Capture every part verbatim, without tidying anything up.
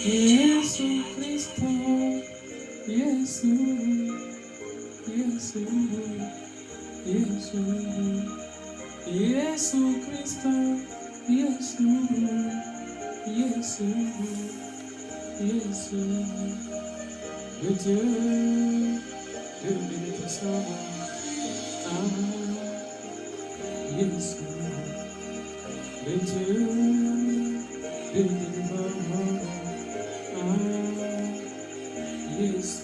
Yesu Kristo, Yesu, Yesu, Yesu, Yesu Kristo, Yesu, Yesu, Yesu, le Dieu de bénédiction. Ah, Yesu, le Dieu de délivrance. Yesu,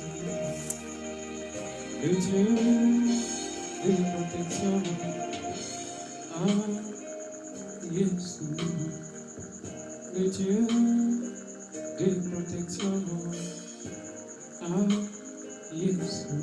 le Dieu de protection. Ah, Yesu, le Dieu de protection. Ah, Yesu,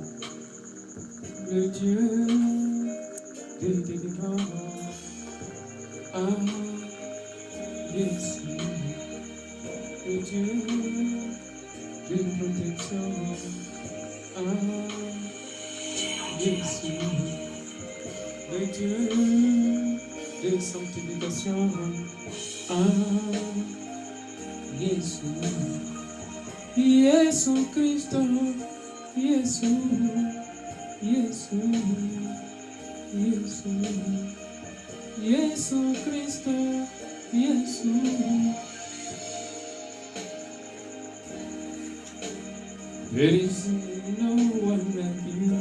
le Dieu de délivrance. Ah, Yesu, le Dieu de protection. Ah, Jésus, le Dieu de sanctification. Ah, Jésus, Jésus Christ, Jésus, Jésus, Jésus, Jésus Christ, Jésus. There is no one like you.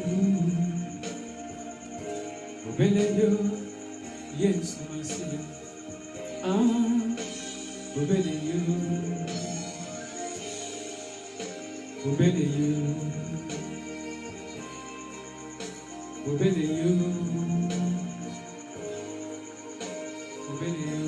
Obeleyo, yes, my Savior. Ah, Obeleyo, Obeleyo, Obeleyo, Obeleyo.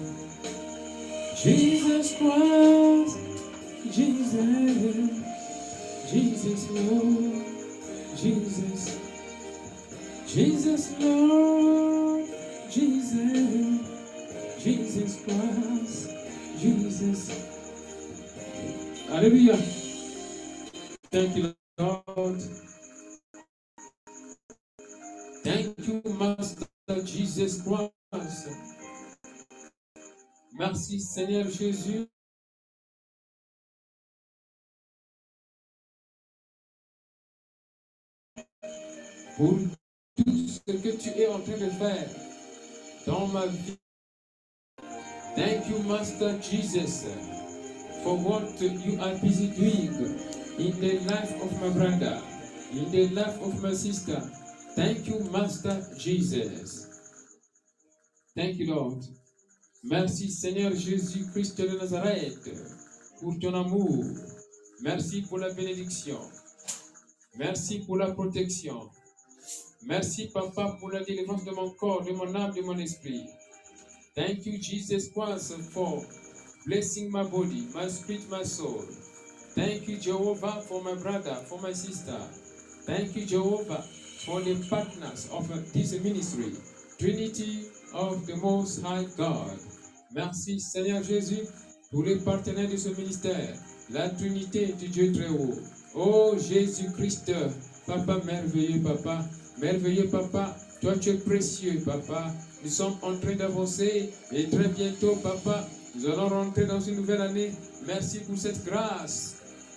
Jesus Christ, Jesus. Jesus, Lord, Jesus, Jesus, Lord, Jesus, Jesus Christ, Jesus. Hallelujah. Thank you, Lord. Thank you, Master Jesus Christ. Merci, Seigneur Jésus. Pour tout ce que tu es en train de faire dans ma vie. Thank you, Master Jesus, for what you are busy doing in the life of my brother, in the life of my sister. Thank you, Master Jesus. Thank you, Lord. Merci, Seigneur Jésus-Christ de Nazareth, pour ton amour. Merci pour la bénédiction. Merci pour la protection. Merci, Papa, pour la délivrance de mon corps, de mon âme, de mon esprit. Thank you, Jesus Christ, for blessing my body, my spirit, my soul. Thank you, Jehovah, for my brother, for my sister. Thank you, Jehovah, for the partners of this ministry, Trinity of the Most High God. Merci, Seigneur Jésus, pour les partenaires de ce ministère, la Trinité du Dieu très haut. Oh, Jésus-Christ, Papa merveilleux, Papa. Merveilleux Papa, toi tu es précieux Papa. Nous sommes en train d'avancer et très bientôt Papa, nous allons rentrer dans une nouvelle année. Merci pour cette grâce.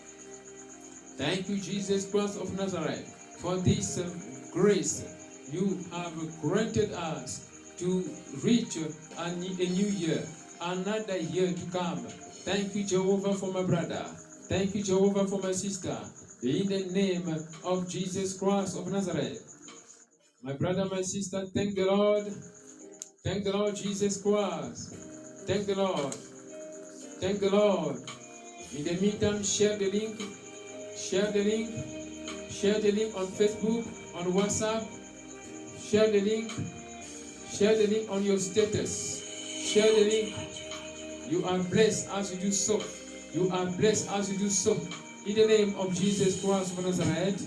Thank you Jesus Christ of Nazareth for this uh, grace you have granted us to reach a new, a new year, another year to come. Thank you Jehovah for my brother. Thank you Jehovah for my sister. In the name of Jesus Christ of Nazareth. My brother, my sister, thank the Lord. Thank the Lord Jesus Christ. Thank the Lord. Thank the Lord. In the meantime, share the link. Share the link. Share the link on Facebook, on WhatsApp. Share the link. Share the link on your status. Share the link. You are blessed as you do so. You are blessed as you do so. In the name of Jesus Christ of Nazareth.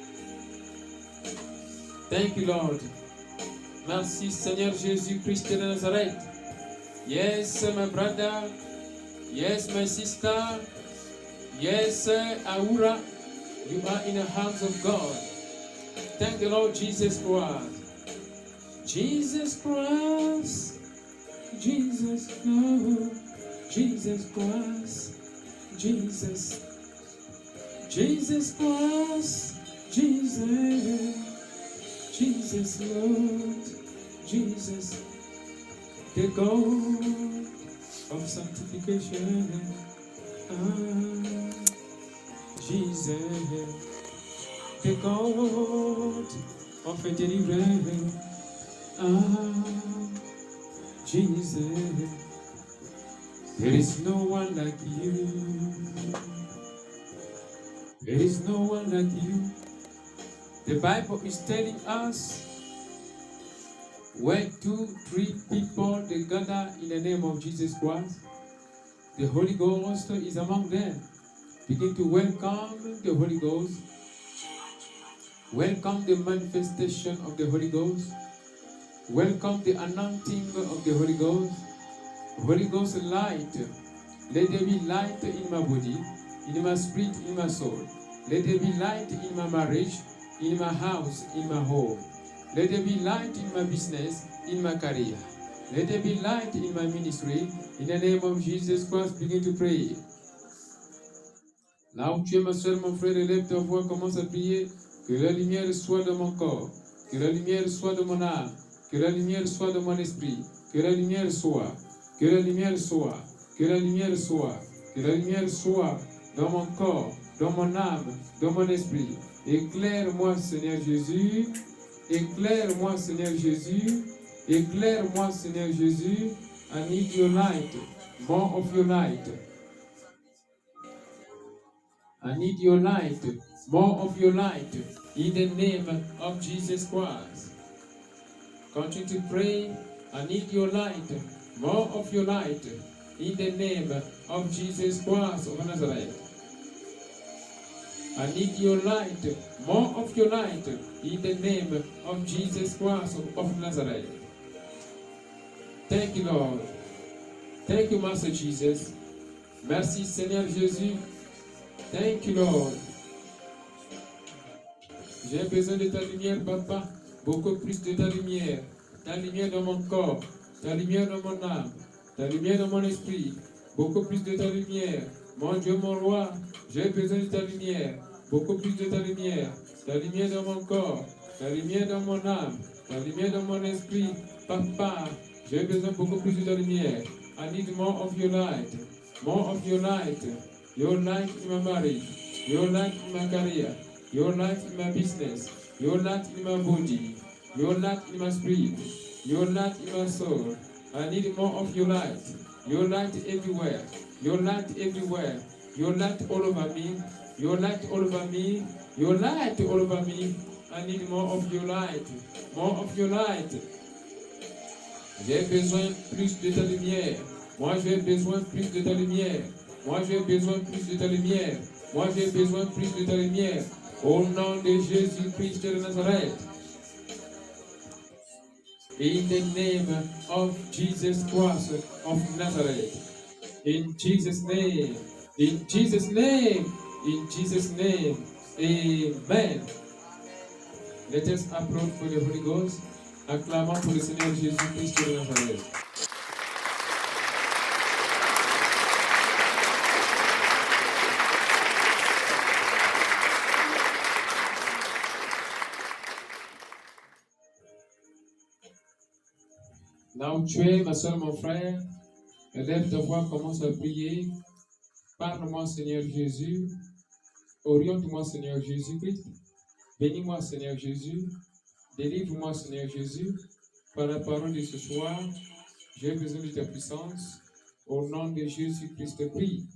Thank you, Lord. Merci, Seigneur Jésus-Christ de Nazareth. Yes, my brother. Yes, my sister. Yes, Aura. You are in the hands of God. Thank the Lord Jesus Christ. Jesus Christ. Jesus, Lord. Jesus Christ. Jesus, Jesus Christ, Jesus, Jesus Lord, Jesus, the God of sanctification. Ah, Jesus, the God of a deliverance. Ah, Jesus, there is no one like you. There is no one like you. The Bible is telling us when two, three people they gather in the name of Jesus Christ, the Holy Ghost is among them. Begin to welcome the Holy Ghost. Welcome the manifestation of the Holy Ghost. Welcome the anointing of the Holy Ghost. Holy Ghost light. Let there be light in my body, in my spirit, in my soul. Let there be light in my marriage, in my house, in my home. Let there be light in my business, in my career. Let there be light in my ministry. In the name of Jesus Christ, begin to pray. Là où tu es, ma soeur, mon frère, élève ta voix, commence à prier. Que la lumière soit dans mon corps. Que la lumière soit dans mon âme. Que la lumière soit dans mon esprit. Que la lumière soit. Que la lumière soit. Que la lumière soit. Que la lumière soit dans mon corps, dans mon âme, dans mon esprit. Éclaire-moi, Seigneur Jésus. Éclaire-moi, Seigneur Jésus. Éclaire-moi, Seigneur Jésus. I need your light. More of your light. I need your light. More of your light. In the name of Jesus Christ. Continue to pray. I need your light. More of your light. In the name of Jesus Christ of Nazareth. I need your light, more of your light, in the name of Jesus Christ of Nazareth. Thank you, Lord. Thank you, Master Jesus. Merci, Seigneur Jésus. Thank you, Lord. J'ai besoin de ta lumière, Papa. Beaucoup plus de ta lumière. Ta lumière dans mon corps. Ta lumière dans mon âme. Ta lumière dans mon esprit. Beaucoup plus de ta lumière. Mon Dieu, mon roi, j'ai besoin de ta lumière. Beaucoup plus de ta lumière. Ta lumière dans mon corps. Ta lumière dans mon âme. Ta lumière dans mon esprit. Papa, j'ai besoin beaucoup plus de ta lumière. I need more of your light. More of your light. Your light in my marriage. Your light in my career. Your light in my business. Your light in my body. Your light in my spirit. Your light in my soul. I need more of your light. Your light everywhere. Your light everywhere. Your light all over me. Your light all over me. Your light all over me. I need more of your light. More of your light. J'ai besoin plus de ta lumière. Moi j'ai besoin plus de ta lumière. Moi j'ai besoin plus de ta lumière. Moi j'ai besoin plus de ta lumière. Au nom de Jésus-Christ de Nazareth. In the name of Jesus Christ of Nazareth. In Jesus' name. In Jesus' name. In Jesus' name. Amen. Let us applaud for the Holy Ghost. Acclamons pour le Seigneur Jésus-Christ de Nazareth. Là où tu es, ma soeur, mon frère, élève ta voix, commence à prier. Parle-moi, Seigneur Jésus. Oriente-moi, Seigneur Jésus-Christ. Bénis-moi, Seigneur Jésus. Délivre-moi, Seigneur Jésus. Par la parole de ce soir, j'ai besoin de ta puissance. Au nom de Jésus-Christ, prie.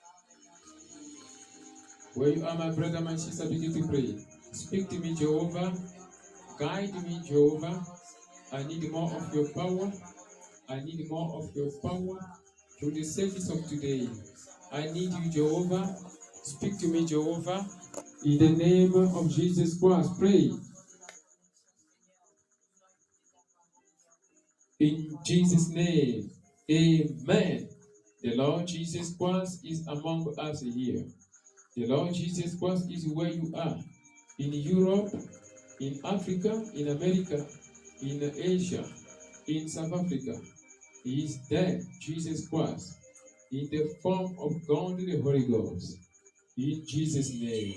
Where you are, my brother, my sister, begin to pray. Speak to me, Jehovah. Guide me, Jehovah. I need more of your power. I need more of your power through the service of today. I need you, Jehovah. Speak to me, Jehovah. In the name of Jesus Christ, pray. In Jesus' name, amen. The Lord Jesus Christ is among us here. The Lord Jesus Christ is where you are. In Europe, in Africa, in America, in Asia, in South Africa. He is there, Jesus Christ. in the form of God the Holy Ghost. In Jesus' name.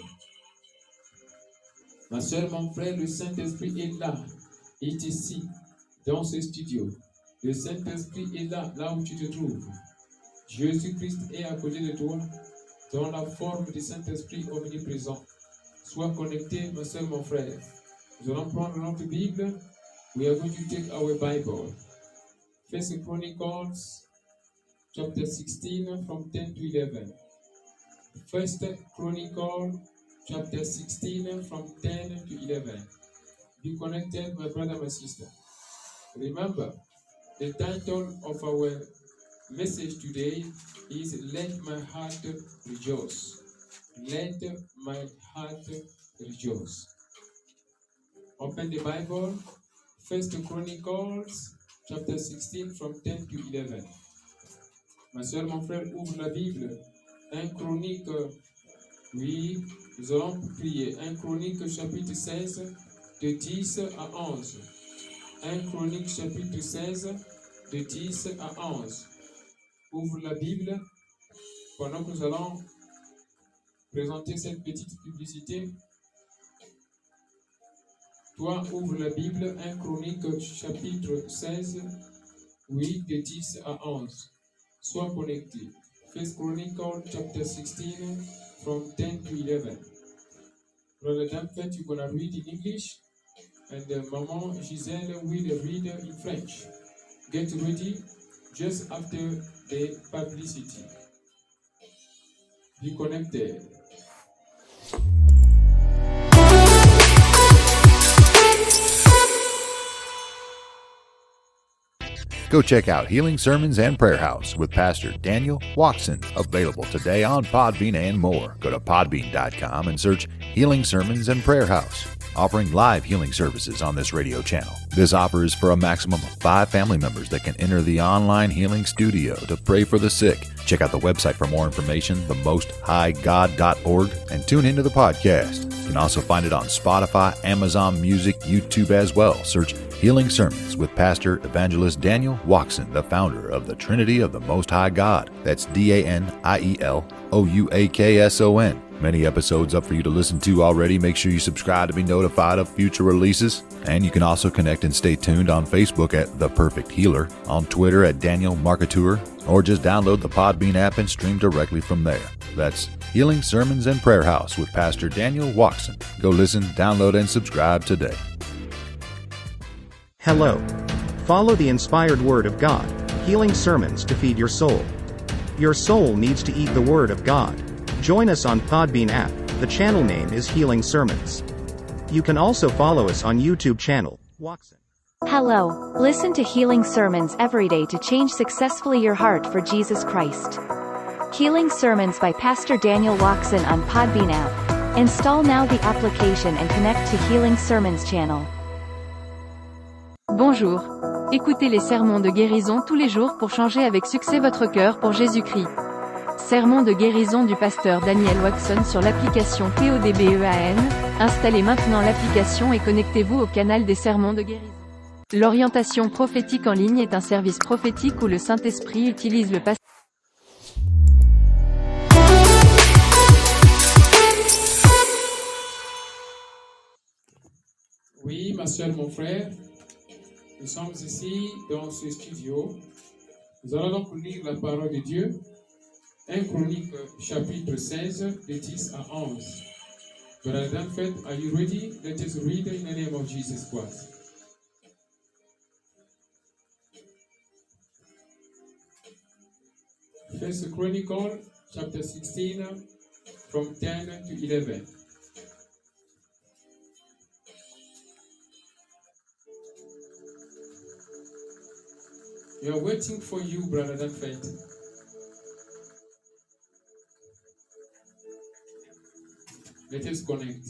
Ma soeur, mon frère, le Saint-Esprit est là. Il est ici, dans ce studio. Le Saint-Esprit est là, là où tu te trouves. Jésus-Christ est à côté de toi, dans la forme du Saint-Esprit omniprésent. Sois connecté, ma soeur, mon frère. Nous allons prendre notre Bible. We are going to take our Bible. First Chronicles, chapter sixteen, from ten to eleven. First Chronicles, chapter sixteen, from ten to eleven. Be connected, my brother, my sister. Remember, the title of our message today is Let My Heart Rejoice. Let my heart rejoice. Open the Bible, First Chronicles, chapter sixteen, from ten to eleven. Ma soeur, mon frère, ouvre la Bible. Un Chronique, oui, nous allons prier. Un Chronique, chapitre seize, de dix à onze. Un Chronique, chapitre seize, de dix à onze. Ouvre la Bible pendant que nous allons présenter cette petite publicité. Toi, ouvre la Bible, un Chronique, chapitre seize, oui, de dix à onze. Sois connecté. First Chronicle, chapter sixteen, from ten to eleven. Brother Damphet, you're going to read in English, and uh, Maman Giselle will read in French. Get ready just after the publicity. Be connected. Go check out Healing Sermons and Prayer House with Pastor Daniel Watson, available today on Podbean and more. Go to podbean dot com and search Healing Sermons and Prayer House, offering live healing services on this radio channel. This offer is for a maximum of five family members that can enter the online healing studio to pray for the sick. Check out the website for more information, the most high god dot org, and tune into the podcast. You can also find it on Spotify, Amazon Music, YouTube as well. Search Healing Sermons with Pastor Evangelist Daniel Watson, the founder of the Trinity of the Most High God. That's D A N I E L O U A K S O N. Many episodes up for you to listen to already. Make sure you subscribe to be notified of future releases. And you can also connect and stay tuned on Facebook at The Perfect Healer, on Twitter at Daniel Marketeur, or just download the Podbean app and stream directly from there. That's Healing Sermons and Prayer House with Pastor Daniel Watson. Go listen, download, and subscribe today. Hello. Follow the inspired Word of God, healing sermons to feed your soul. Your soul needs to eat the Word of God. Join us on Podbean app. The channel name is Healing Sermons. You can also follow us on YouTube channel, Watson. Hello. Listen to Healing Sermons every day to change successfully your heart for Jesus Christ. Healing Sermons by Pastor Daniel Watson on Podbean app. Install now the application and connect to Healing Sermons channel. Bonjour. Écoutez les sermons de guérison tous les jours pour changer avec succès votre cœur pour Jésus-Christ. Sermon de guérison du pasteur Daniel Watson sur l'application P O D B E A N. Installez maintenant l'application et connectez-vous au canal des sermons de guérison. L'orientation prophétique en ligne est un service prophétique où le Saint-Esprit utilise le pasteur. Oui, ma soeur, mon frère, nous sommes ici dans ce studio. Nous allons donc lire la parole de Dieu. un Chronique, chapitre seize, de dix à onze. Brother Danford, are you ready? Let us read in the name of Jesus Christ. First Chronicle, chapter sixteen, from ten to eleven. We are waiting for you, Brother Danford. Let us connect.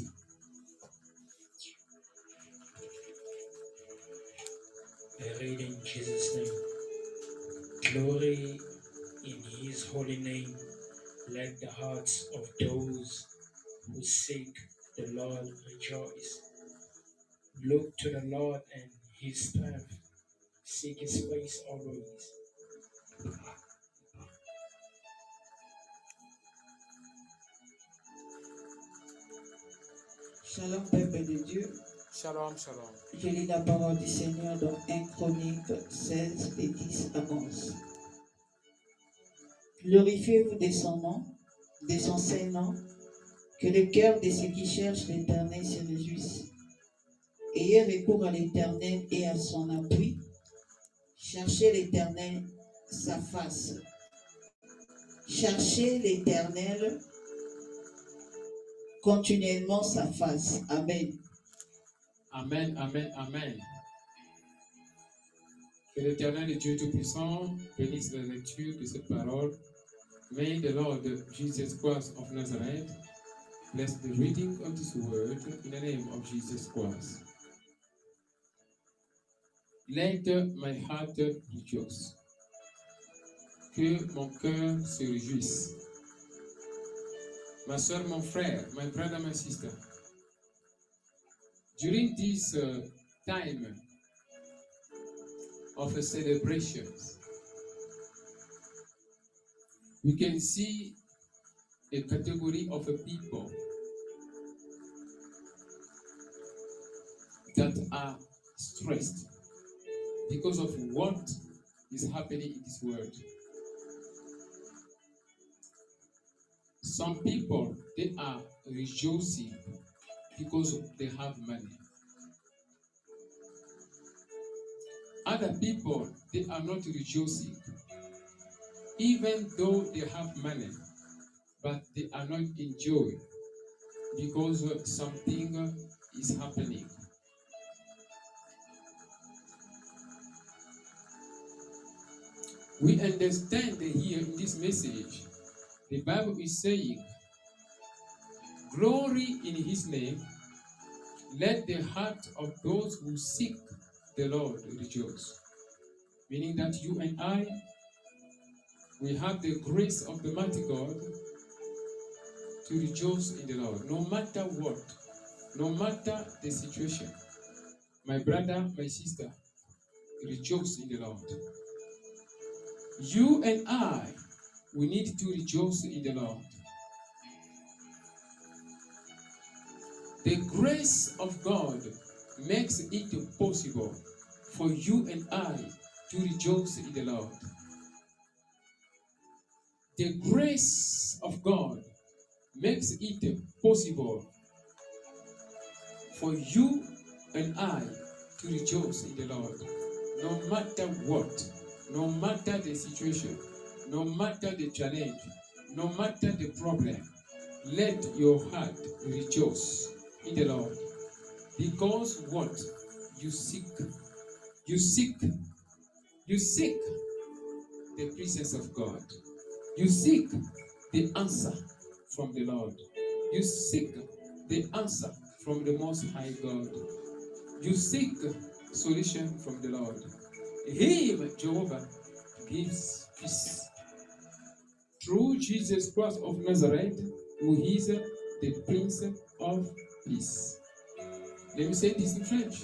I read in Jesus' name. Glory in his holy name. Let the hearts of those who seek the Lord rejoice. Look to the Lord and his strength. Seek his face always. Shalom, peuple de Dieu. Shalom, shalom. Je lis la parole du Seigneur dans un Chronique seize, des dix à onze. Glorifiez-vous de son nom, de son saint nom, que le cœur de ceux qui cherchent l'Éternel se réjouisse. Ayez recours à l'Éternel et à son appui. Cherchez l'Éternel, sa face. Cherchez l'Éternel continuellement sa face. Amen. Amen, amen, amen. Que l'Éternel Dieu Tout-Puissant bénisse la lecture de cette parole. May the Lord Jesus Christ of Nazareth bless the reading of this word in the name of Jesus Christ. Let my heart rejoice. Que mon cœur se réjouisse. Ma soeur, mon frère, my brother, my sister, during this uh, time of a celebration, we can see a category of a people that are stressed because of what is happening in this world. Some people, they are rejoicing because they have money. Other people, they are not rejoicing, even though they have money, but they are not enjoying because something is happening. We understand here in this message, the Bible is saying, glory in his name, let the heart of those who seek the Lord rejoice. Meaning that you and I, we have the grace of the mighty God to rejoice in the Lord, no matter what, no matter the situation. My brother, my sister, rejoice in the Lord. You and I, we need to rejoice in the Lord. The grace of God makes it possible for you and I to rejoice in the Lord. The grace of God makes it possible for you and I to rejoice in the Lord. No matter what, no matter the situation, no matter the challenge, no matter the problem, let your heart rejoice in the Lord. Because what? You seek, you seek, you seek the presence of God. You seek the answer from the Lord. You seek the answer from the Most High God. You seek solution from the Lord. Him, Jehovah, gives peace. Through Jesus Christ of Nazareth, who is the Prince of Peace. Let me say this in French.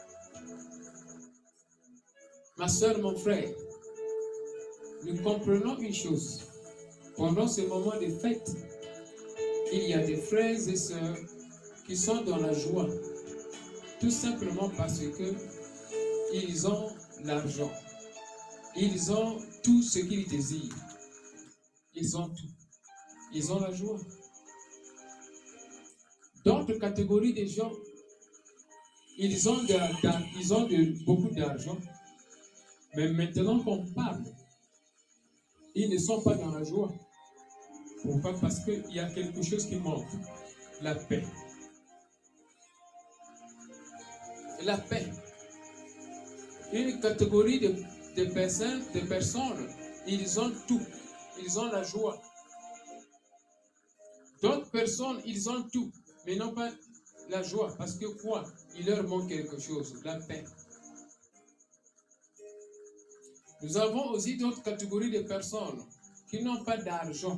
Ma soeur, mon frère, nous comprenons une chose. Pendant ce moment de fête, il y a des frères et sœurs qui sont dans la joie. Tout simplement parce que ils ont l'argent. Ils ont tout ce qu'ils désirent. Ils ont tout. Ils ont la joie. D'autres catégories de gens, ils ont, de, de, ils ont de, beaucoup d'argent, mais maintenant qu'on parle, ils ne sont pas dans la joie. Pourquoi? Parce qu'il y a quelque chose qui manque. La paix. La paix. Une catégorie de, de, personnes, de personnes, ils ont tout. Ils ont la joie. D'autres personnes, ils ont tout, mais non pas la joie. Parce que quoi? Il leur manque quelque chose, la paix. Nous avons aussi d'autres catégories de personnes qui n'ont pas d'argent.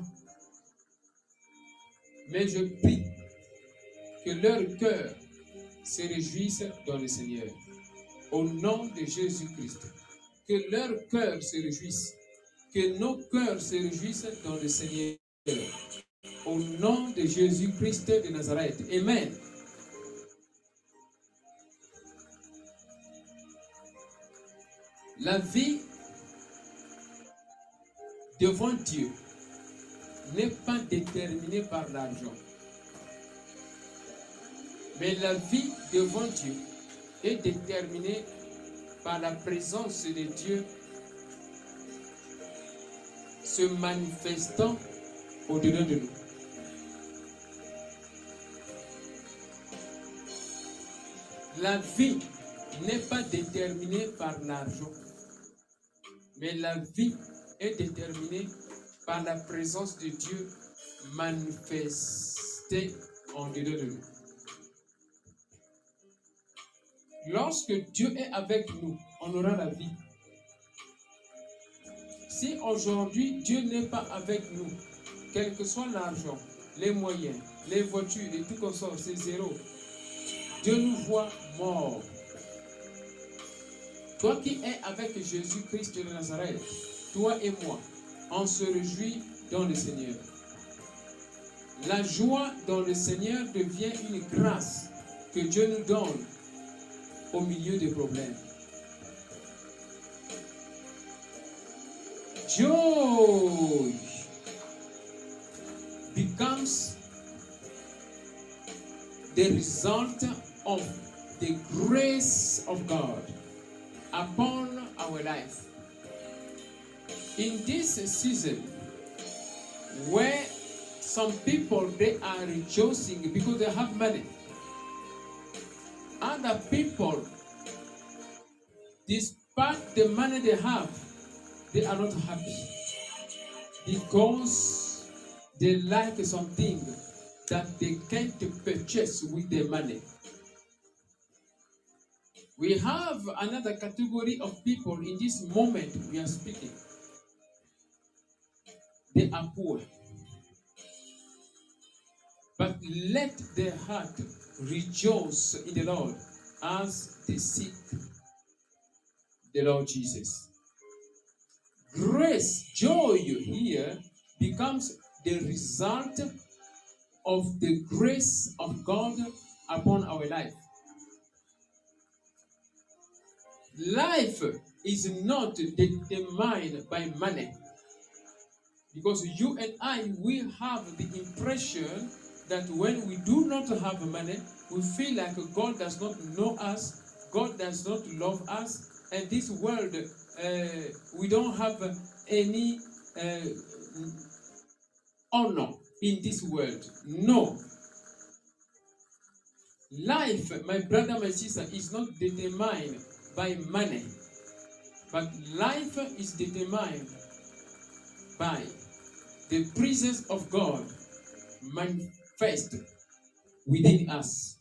Mais je prie que leur cœur se réjouisse dans le Seigneur. Au nom de Jésus-Christ. Que leur cœur se réjouisse. Que nos cœurs se réjouissent dans le Seigneur. Au nom de Jésus-Christ de Nazareth. Amen. La vie devant Dieu n'est pas déterminée par l'argent. Mais la vie devant Dieu est déterminée par la présence de Dieu se manifestant au-delà de nous. La vie n'est pas déterminée par l'argent, mais la vie est déterminée par la présence de Dieu manifestée au-delà de nous. Lorsque Dieu est avec nous, on aura la vie. Si aujourd'hui Dieu n'est pas avec nous, quel que soit l'argent, les moyens, les voitures et tout comme ça, c'est zéro. Dieu nous voit morts. Toi qui es avec Jésus-Christ de Nazareth, toi et moi, on se réjouit dans le Seigneur. La joie dans le Seigneur devient une grâce que Dieu nous donne au milieu des problèmes. Joy becomes the result of the grace of God upon our life. In this season, where some people, they are rejoicing because they have money. Other people, despite the money they have, they are not happy because they like something that they can't purchase with their money. We have another category of people in this moment we are speaking. They are poor. But let their heart rejoice in the Lord as they seek the Lord Jesus. Grace, joy here becomes the result of the grace of God upon our life. Life is not determined by money, because you and I, we have the impression that when we do not have money, we feel like God does not know us, God does not love us, and this world, uh, we don't have any uh, honor in this world. No. Life, my brother, my sister, is not determined by money, but life is determined by the presence of God manifest within us.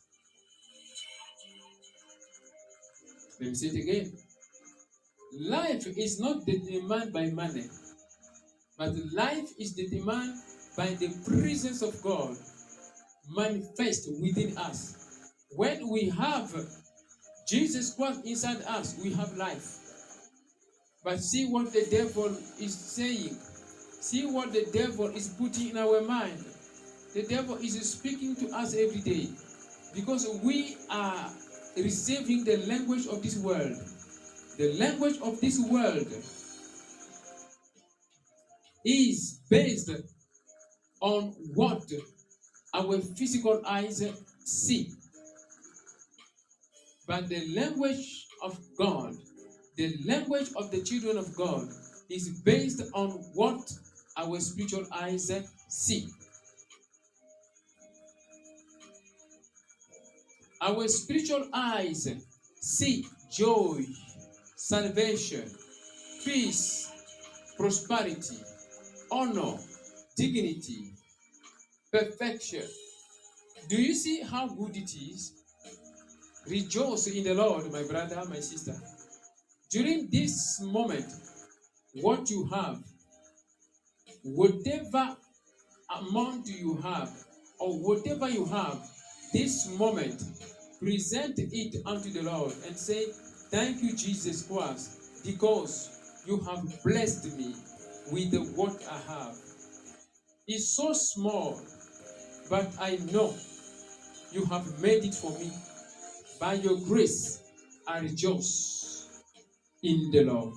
Let me say it again. Life is not determined by money, but life is determined by the presence of God manifest within us. When we have Jesus Christ inside us, we have life. But see what the devil is saying. See what the devil is putting in our mind. The devil is speaking to us every day because we are receiving the language of this world. The language of this world is based on what our physical eyes see. But the language of God, the language of the children of God, is based on what our spiritual eyes see. Our spiritual eyes see joy, salvation, peace, prosperity, honor, dignity, perfection. Do you see how good it is? Rejoice in the Lord, my brother, my sister. During this moment, what you have, whatever amount you have, or whatever you have, this moment, present it unto the Lord and say, thank you, Jesus Christ, because you have blessed me with what I have. It's so small, but I know you have made it for me. By your grace, I rejoice. in the Lord.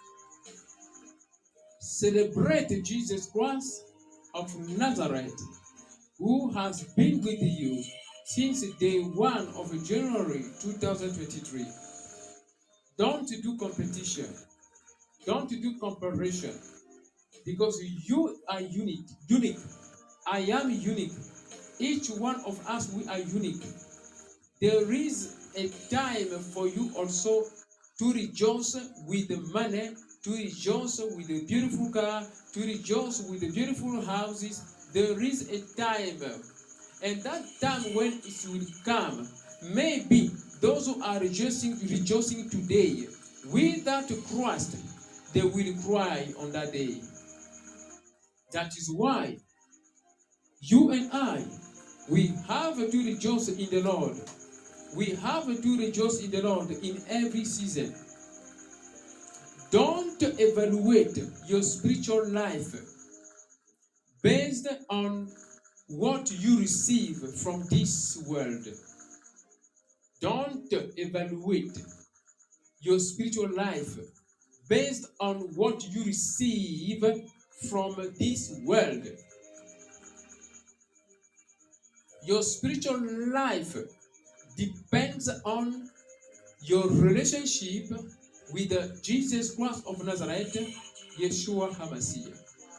Celebrate Jesus Christ of Nazareth, who has been with you since day one of January two thousand twenty-three. Don't do competition. Don't do comparison. Because you are unique. Unique. I am unique. Each one of us, we are unique. There is a time for you also to rejoice with the money, to rejoice with the beautiful car, to rejoice with the beautiful houses. There is a time. And that time when it will come, maybe those who are rejoicing, rejoicing today, without Christ, they will cry on that day. That is why you and I, we have to rejoice in the Lord. We have to rejoice in the Lord in every season. Don't evaluate your spiritual life based on what you receive from this world. Don't evaluate your spiritual life based on what you receive from this world. Your spiritual life depends on your relationship with Jesus Christ of Nazareth, Yeshua HaMashiach.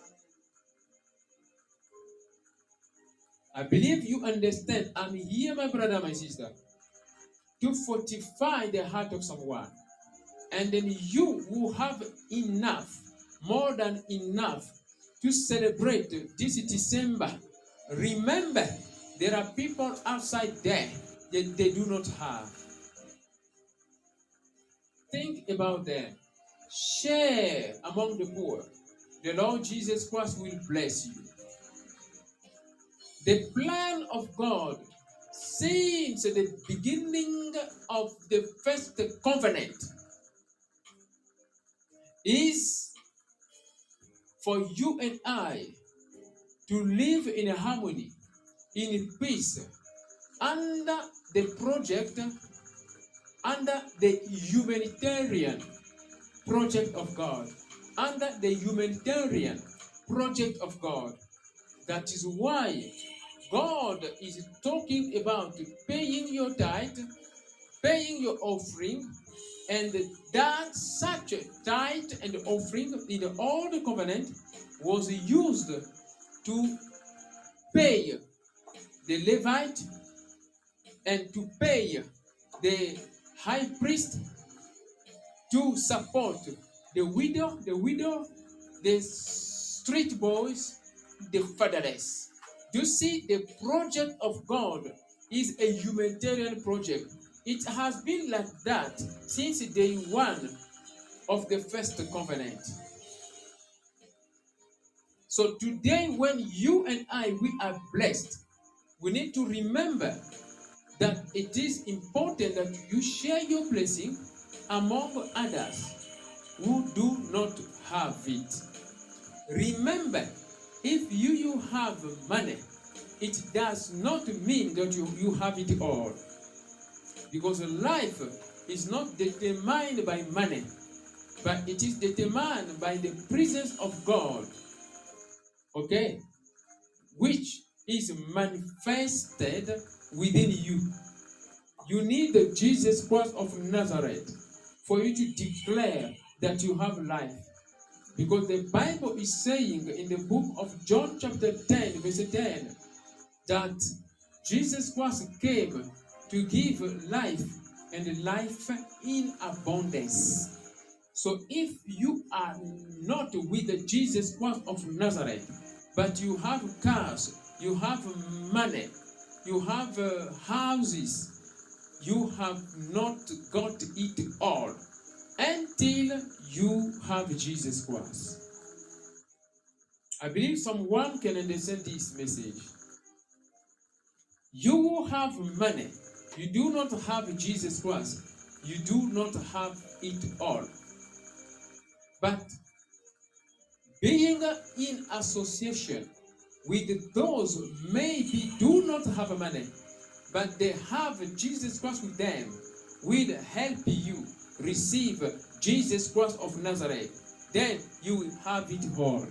I believe you understand. I'm here, my brother, my sister, to fortify the heart of someone. And then you will have enough, more than enough, to celebrate this December. Remember, there are people outside there that they do not have. Think about them. Share among the poor. The Lord Jesus Christ will bless you. The plan of God since the beginning of the first covenant is for you and I to live in harmony, in peace, under the project, under the humanitarian project of God, under the humanitarian project of God. That is why God is talking about paying your tithe, paying your offering, and that such a tithe and offering in the old covenant was used to pay the Levite and to pay the high priest, to support the widow, the widow, the street boys, the fatherless. You see, the project of God is a humanitarian project. It has been like that since day one of the first covenant. So today, when you and I, we are blessed, we need to remember that it is important that you share your blessing among others who do not have it. Remember, if you, you have money, it does not mean that you, you have it all. Because life is not determined by money, but it is determined by the presence of God, okay, which is manifested within you. You need the Jesus Christ of Nazareth for you to declare that you have life. Because the Bible is saying in the book of John chapter ten, verse ten, that Jesus Christ came to give life and life in abundance. So if you are not with the Jesus Christ of Nazareth, but you have cars, you have money, you have uh, houses, you have not got it all until you have Jesus Christ. I believe someone can understand this message. You have money, you do not have Jesus Christ, you do not have it all. But being in association with those maybe do not have money, but they have Jesus Christ with them, will help you receive Jesus Christ of Nazareth, then you will have it all.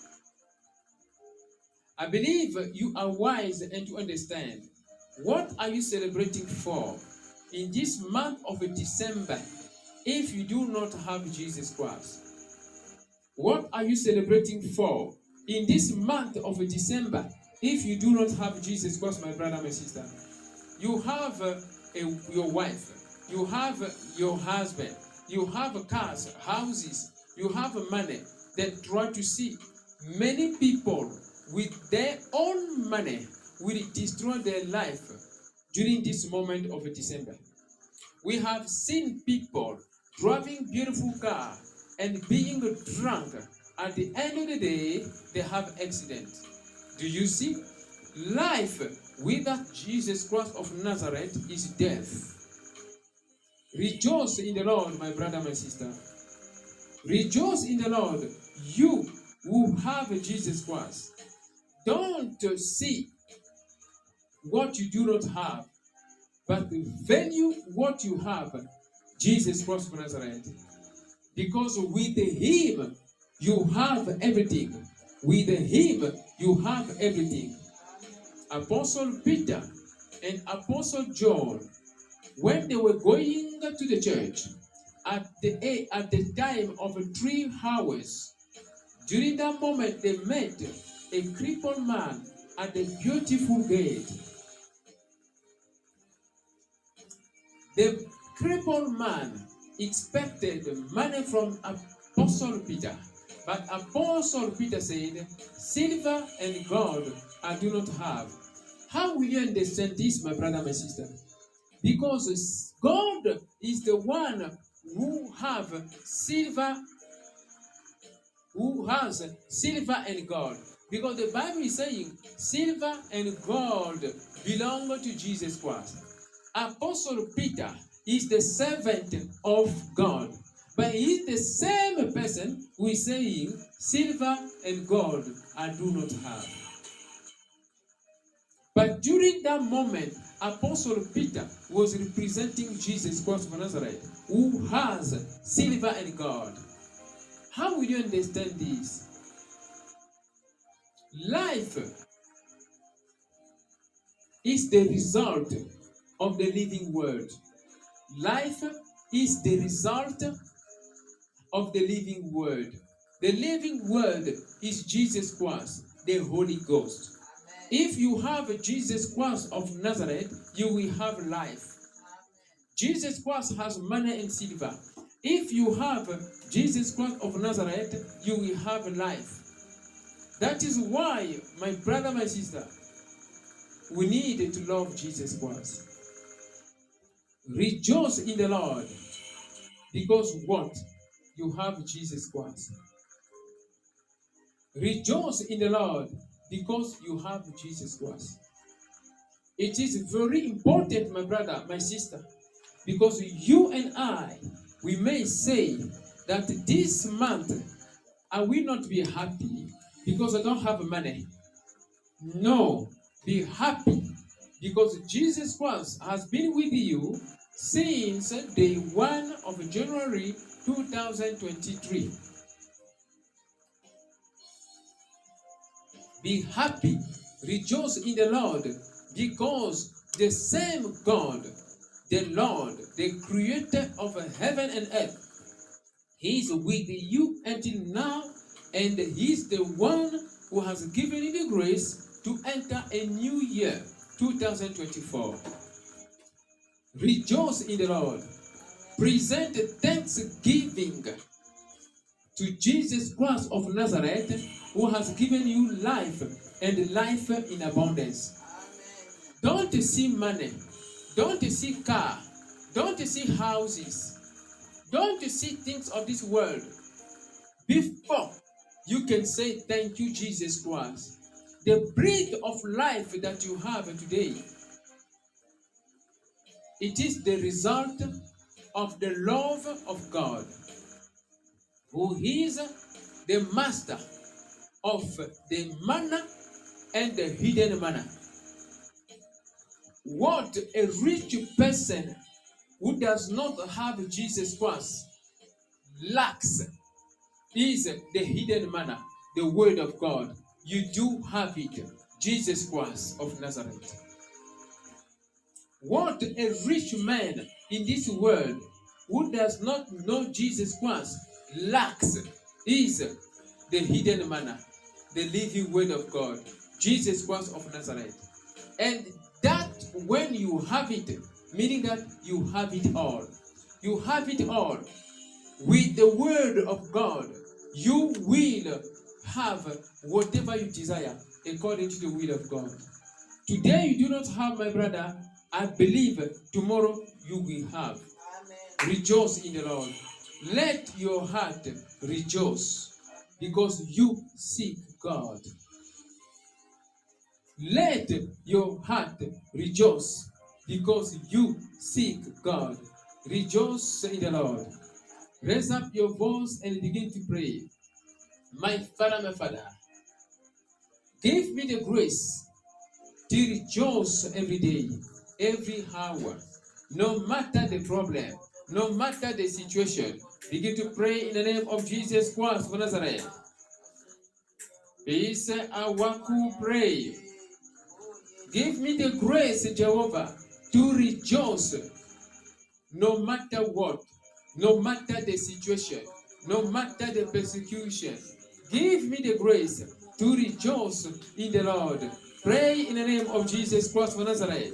I believe you are wise and you understand. What are you celebrating for in this month of December if you do not have Jesus Christ? What are you celebrating for in this month of December if you do not have Jesus Christ, my brother, my sister? You have uh, a, your wife, you have uh, your husband, you have cars, houses, you have money that try to see. Many people with their own money will destroy their life during this moment of December. We have seen people driving beautiful car and being drunk. At the end of the day, they have accident. Do you see? Life without Jesus Christ of Nazareth is death. Rejoice in the Lord, my brother, my sister. Rejoice in the Lord, you who have Jesus Christ. Don't see what you do not have, but value what you have, Jesus Christ of Nazareth. Because with Him, you have everything. With Him, you have everything. Apostle Peter and Apostle John, when they were going to the church, at the, at the time of three hours, during that moment they met a crippled man at the beautiful gate. The crippled man expected money from Apostle Peter, but Apostle Peter said, silver and gold I do not have. How will you understand this, my brother, my sister? Because God is the one who have silver, who has silver and gold. Because the Bible is saying silver and gold belong to Jesus Christ. Apostle Peter is the servant of God, but he is the same person who is saying silver and gold I do not have. But during that moment, Apostle Peter was representing Jesus Christ of Nazareth, who has silver and gold. How will you understand this? Life is the result of the living word. Life is the result of the living word. The living word is Jesus Christ, the Holy Ghost. If you have Jesus Christ of Nazareth, you will have life. Jesus Christ has money and silver. If you have Jesus Christ of Nazareth, you will have life. That is why, my brother, my sister, we need to love Jesus Christ. Rejoice in the Lord, because what? You have Jesus Christ. Rejoice in the Lord, because you have Jesus Christ. It is very important, my brother, my sister, because you and I, we may say that this month I will not be happy because I don't have money. No, be happy because Jesus Christ has been with you since day one of January two thousand twenty-three. Be happy, rejoice in the Lord, because the same God, the Lord, the creator of heaven and earth, He is with you until now, and He is the one who has given you the grace to enter a new year, two thousand twenty-four. Rejoice in the Lord. Present thanksgiving to Jesus Christ of Nazareth, who has given you life and life in abundance. Don't see money. Don't see car. Don't see houses. Don't see things of this world before you can say thank you, Jesus Christ. The breath of life that you have today, it is the result of the love of God, who is the master of the manna and the hidden manna. What a rich person who does not have Jesus Christ lacks is the hidden manna, the word of God. You do have it, Jesus Christ of Nazareth. What a rich man in this world who does not know Jesus Christ lacks is the hidden manna, the living word of God, Jesus Christ of Nazareth. And that when you have it, meaning that you have it all. You have it all. With the word of God, you will have whatever you desire according to the will of God. Today you do not have, my brother. I believe tomorrow you will have. Amen. Rejoice in the Lord. Let your heart rejoice because you seek God. Let your heart rejoice because you seek God. Rejoice in the Lord. Raise up your voice and begin to pray. My Father, my Father, give me the grace to rejoice every day, every hour, no matter the problem, no matter the situation. Begin to pray in the name of Jesus Christ of Nazareth. Peace, Awaku, pray. Give me the grace, Jehovah, to rejoice no matter what, no matter the situation, no matter the persecution. Give me the grace to rejoice in the Lord. Pray in the name of Jesus Christ of Nazareth.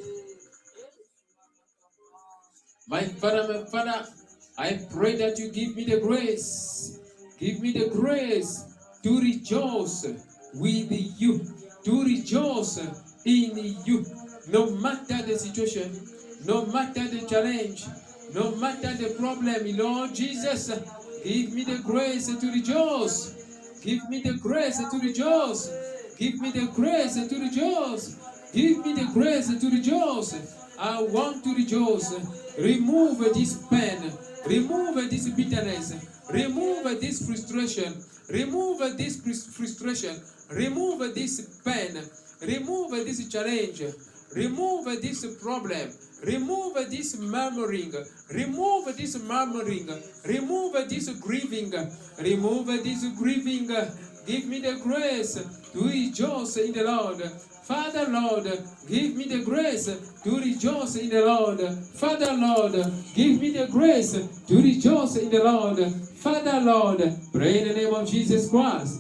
My Father, my Father, I pray that you give me the grace. Give me the grace to rejoice with you, to rejoice in you, no matter the situation, no matter the challenge, no matter the problem. Lord Jesus, give me the grace to rejoice. Give me the grace to rejoice. Give me the grace to rejoice. Give me the grace to rejoice. I want to rejoice. Remove this pain. Remove this bitterness. Remove this frustration. Remove this frustration. Remove this pain. Remove this challenge. Remove this problem. Remove this murmuring. Remove this murmuring. Remove this grieving. Remove this grieving. Give me the grace to rejoice in the Lord. Father, Lord, give me the grace to rejoice in the Lord. Father, Lord, give me the grace to rejoice in the Lord. Father, Lord, pray in the name of Jesus Christ.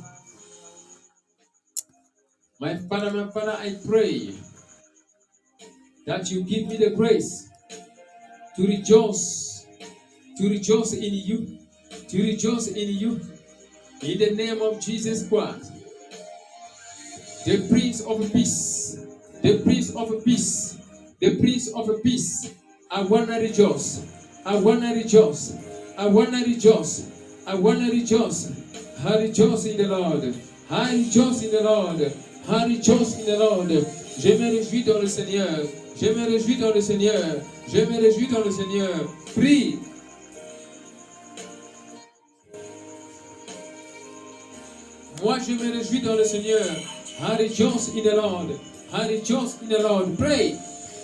My Father, my Father, I pray that you give me the grace to rejoice, to rejoice in you, to rejoice in you, in the name of Jesus Christ, the Prince of Peace, the Prince of Peace, the Prince of Peace. I wanna rejoice, I wanna rejoice, I wanna rejoice, I wanna rejoice. I rejoice in the Lord, I rejoice in the Lord, I rejoice in the Lord. Je me réjouis dans le Seigneur. Je me réjouis dans le Seigneur. Je me réjouis dans le Seigneur. Prie. Moi, je me réjouis dans le Seigneur. I rejoice in the Lord. I rejoice in the Lord. Pray.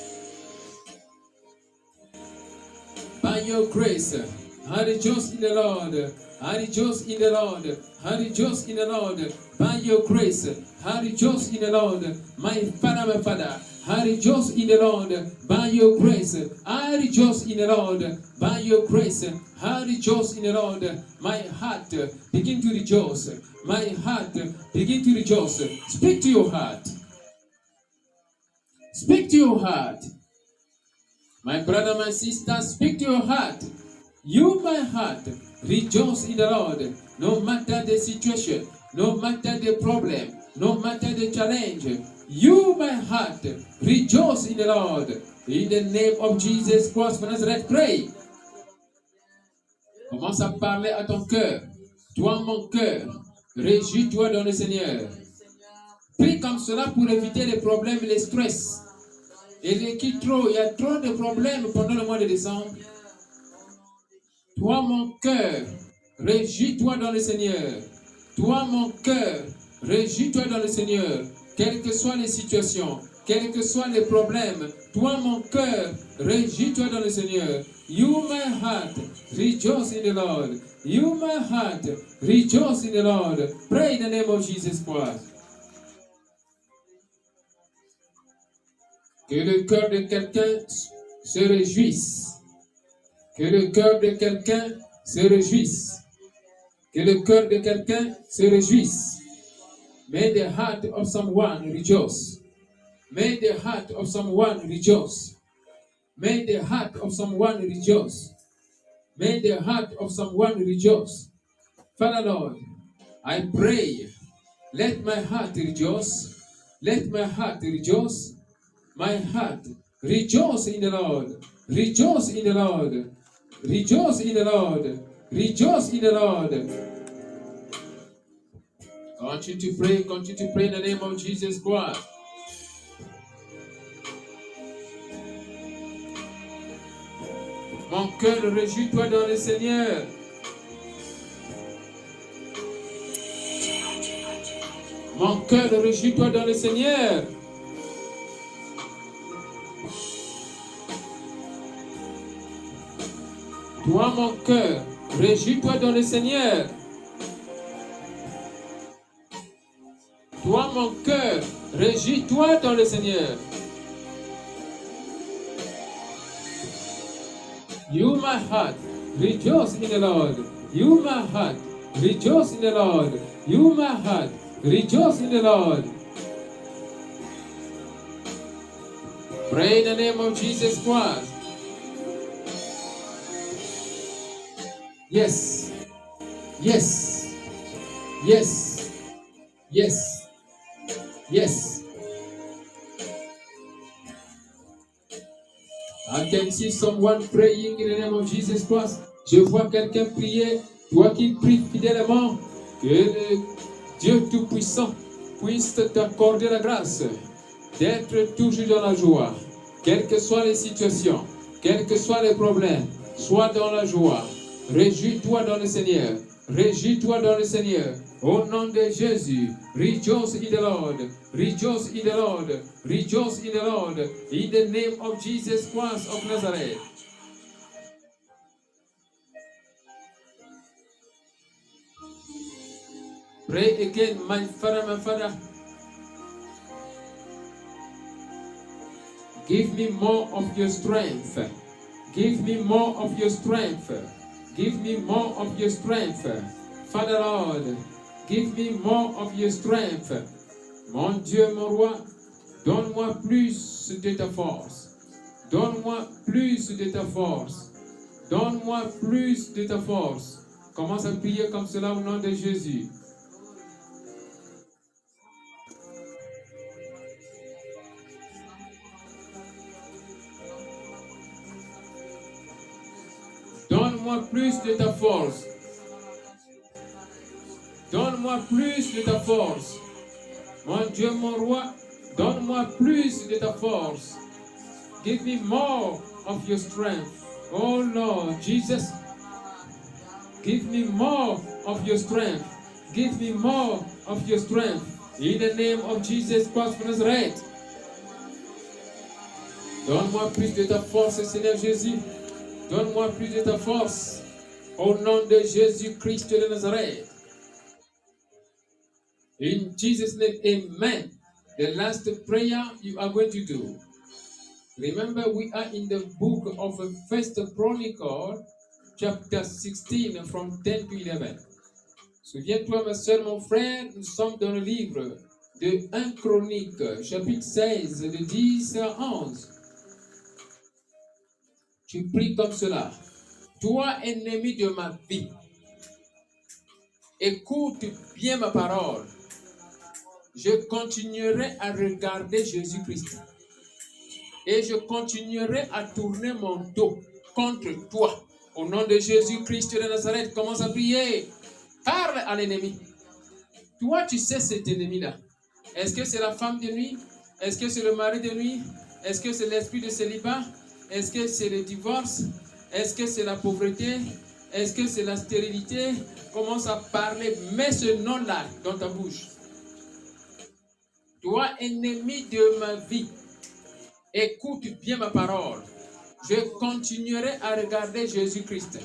By your grace, I rejoice in the Lord. I rejoice in the Lord. I rejoice in the Lord. By your grace, I rejoice in the Lord. My Father, my Father, I rejoice in the Lord. By your grace, I rejoice in the Lord. By your grace, I rejoice in the Lord. My heart begin to rejoice. My heart begin to rejoice. Speak to your heart. Speak to your heart. My brother, my sister, speak to your heart. You, my heart, rejoice in the Lord. No matter the situation, no matter the problem, no matter the challenge. You, my heart, rejoice in the Lord. In the name of Jesus Christ of Nazareth, pray. Commence à parler à ton cœur. Toi, mon cœur, réjouis-toi dans le Seigneur. Prie comme cela pour éviter les problèmes, les stress. Et les qui trop, il y a trop de problèmes pendant le mois de décembre. Toi, mon cœur, réjouis-toi dans le Seigneur. Toi, mon cœur, réjouis-toi dans le Seigneur. Quelles que soient les situations, quels que soient les problèmes, toi, mon cœur, réjouis-toi dans le Seigneur. You, my heart, rejoice in the Lord. You, my heart, rejoice in the Lord. Pray in the name of Jesus Christ. Que le cœur de quelqu'un se réjouisse. Que le cœur de quelqu'un se réjouisse. Que le cœur de quelqu'un se réjouisse. May the heart of someone rejoice. May the heart of someone rejoice. May the heart of someone rejoice. May the heart of someone rejoice. Father Lord, I pray, let my heart rejoice. Let my heart rejoice. My heart, rejoice in the Lord. Rejoice in the Lord. Rejoice in the Lord. Rejoice in the Lord. Continue to pray. Continue to pray in the name of Jesus Christ. Mon cœur, réjouis-toi dans le Seigneur. Mon cœur, réjouis-toi dans le Seigneur. Toi, mon cœur, réjouis-toi dans le Seigneur. Toi, mon cœur, réjouis-toi dans le Seigneur. You, my heart, rejoice in the Lord. You, my heart, rejoice in the Lord. You, my heart, rejoice in the Lord. Pray in the name of Jesus Christ. Yes. Yes. Yes. Yes. Yes. I can see someone praying in the name of Jesus Christ. Je vois quelqu'un prier. Toi qui pries fidèlement, que le Dieu Tout-Puissant puisse t'accorder la grâce d'être toujours dans la joie. Quelles que soient les situations, quels que soient les problèmes, sois dans la joie. Réjouis-toi dans le Seigneur. Réjouis-toi dans le Seigneur. Au nom de Jésus, rejoice in the Lord. Rejoice in the Lord. Rejoice in the Lord. In the name of Jesus Christ of Nazareth. Pray again, my Father, my Father. Give me more of your strength. Give me more of your strength. Give me more of your strength. Father Lord, give me more of your strength. Mon Dieu, mon roi, donne-moi plus de ta force. Donne-moi plus de ta force. Donne-moi plus de ta force. Commence à prier comme cela au nom de Jésus. Donne-moi plus de ta force. Donne-moi plus de ta force. Mon Dieu, mon roi, donne-moi plus de ta force. Give me more of your strength. Oh Lord Jesus, give me more of your strength. Give me more of your strength. In the name of Jesus Christ of Nazareth. Donne-moi plus de ta force, Seigneur Jésus. Donne-moi plus de ta force. Au nom de Jésus-Christ de Nazareth. In Jesus' name, amen. The last prayer you are going to do. Remember, we are in the book of First Chronicle, chapter sixteen, from ten to eleven. Souviens-toi, ma soeur, mon frère, nous sommes dans le livre de un Chronique, chapitre seize, de dix à onze. Tu pries comme cela. Toi, ennemi de ma vie, écoute bien ma parole. Je continuerai à regarder Jésus-Christ. Et je continuerai à tourner mon dos contre toi. Au nom de Jésus-Christ de Nazareth, commence à prier. Parle à l'ennemi. Toi, tu sais cet ennemi-là. Est-ce que c'est la femme de nuit? Est-ce que c'est le mari de nuit? Est-ce que c'est l'esprit de célibat? Est-ce que c'est le divorce? Est-ce que c'est la pauvreté? Est-ce que c'est la stérilité? Commence à parler. Mets ce nom-là dans ta bouche. Toi, ennemi de ma vie, écoute bien ma parole. je continuerai à regarder Jésus-Christ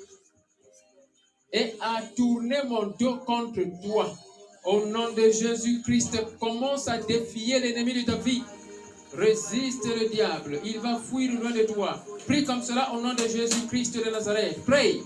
et à tourner mon dos contre toi. Au nom de Jésus-Christ, commence à défier l'ennemi de ta vie. Résiste le diable, il va fuir loin de toi. Prie comme cela au nom de Jésus-Christ de Nazareth. Pray.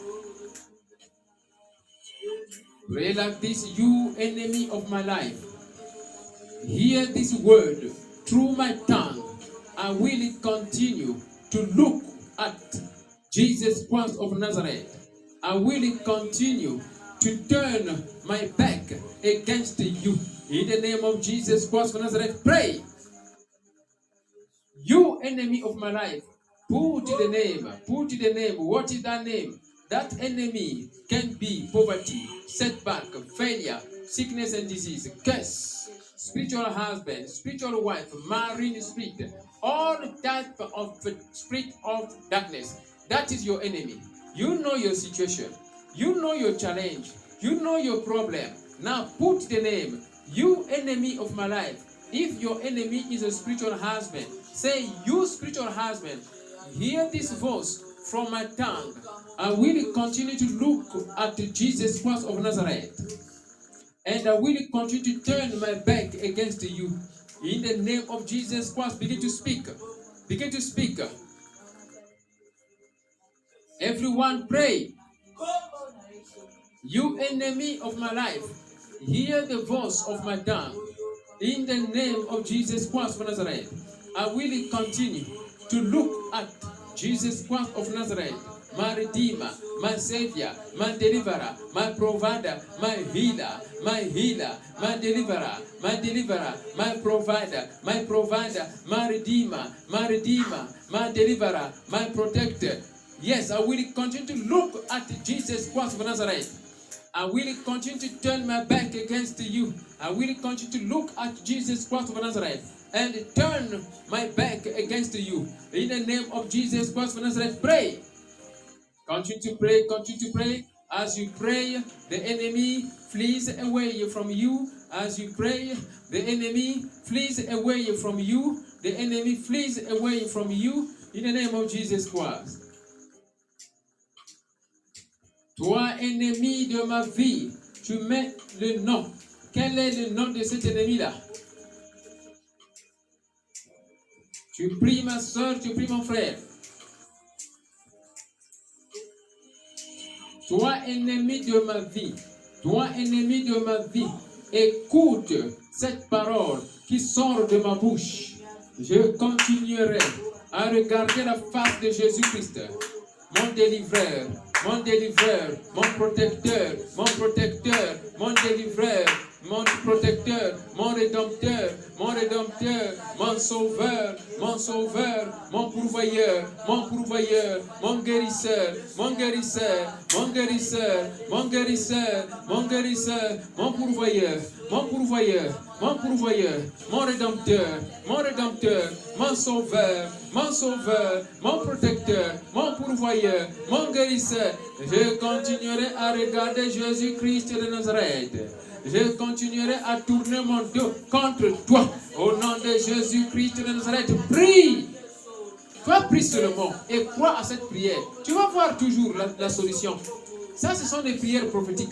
Pray like this, you enemy of my life. Hear this word through my tongue. I will continue to look at Jesus Christ of Nazareth. I will continue to turn my back against you. In the name of Jesus Christ of Nazareth, pray. You enemy of my life, put the name, put the name. What is that name? That enemy can be poverty, setback, failure, sickness and disease, curse, spiritual husband, spiritual wife, marine spirit, all type of spirit of darkness. That is your enemy. You know your situation. You know your challenge. You know your problem. Now put the name, you enemy of my life. If your enemy is a spiritual husband, say, you spiritual husband, hear this voice from my tongue. I will continue to look at Jesus Christ of Nazareth. And I will continue to turn my back against you. In the name of Jesus Christ, begin to speak. Begin to speak. Everyone pray. You enemy of my life, hear the voice of my tongue. In the name of Jesus Christ of Nazareth, I will continue to look at Jesus Christ of Nazareth, my Redeemer, my Savior, my Deliverer, my Provider, my Healer, my Healer, my Deliverer, my Deliverer, my Provider, my Provider, my Redeemer, my Redeemer, my Deliverer, my Protector. Yes, I will continue to look at Jesus Christ of Nazareth. I will continue to turn my back against you. I will continue to look at Jesus Christ of Nazareth and turn my back against you. In the name of Jesus Christ of Nazareth, pray. Continue to pray, continue to pray. As you pray, the enemy flees away from you. As you pray, the enemy flees away from you. The enemy flees away from you. In the name of Jesus Christ. Toi, ennemi de ma vie, tu mets le nom. Quel est le nom de cet ennemi-là? Tu pries ma soeur, tu pries mon frère. Toi, ennemi de ma vie, toi, ennemi de ma vie, écoute cette parole qui sort de ma bouche. Je continuerai à regarder la face de Jésus-Christ, mon délivreur. Mon délivreur, mon protecteur, mon protecteur, mon délivreur, mon protecteur, mon rédempteur, mon rédempteur, mon sauveur, mon sauveur, mon pourvoyeur, mon pourvoyeur, mon guérisseur, mon guérisseur, mon guérisseur, mon guérisseur, mon guérisseur, mon pourvoyeur, mon pourvoyeur, mon pourvoyeur, mon rédempteur, mon rédempteur, mon sauveur, mon sauveur, mon protecteur, mon pourvoyeur, mon guérisseur. Je continuerai à regarder Jésus-Christ de Nazareth. Je continuerai à tourner mon dos contre toi. Au nom de Jésus-Christ de Nazareth, prie. Toi, prie seulement et crois à cette prière. Tu vas voir toujours la, la solution. Ça, ce sont des prières prophétiques.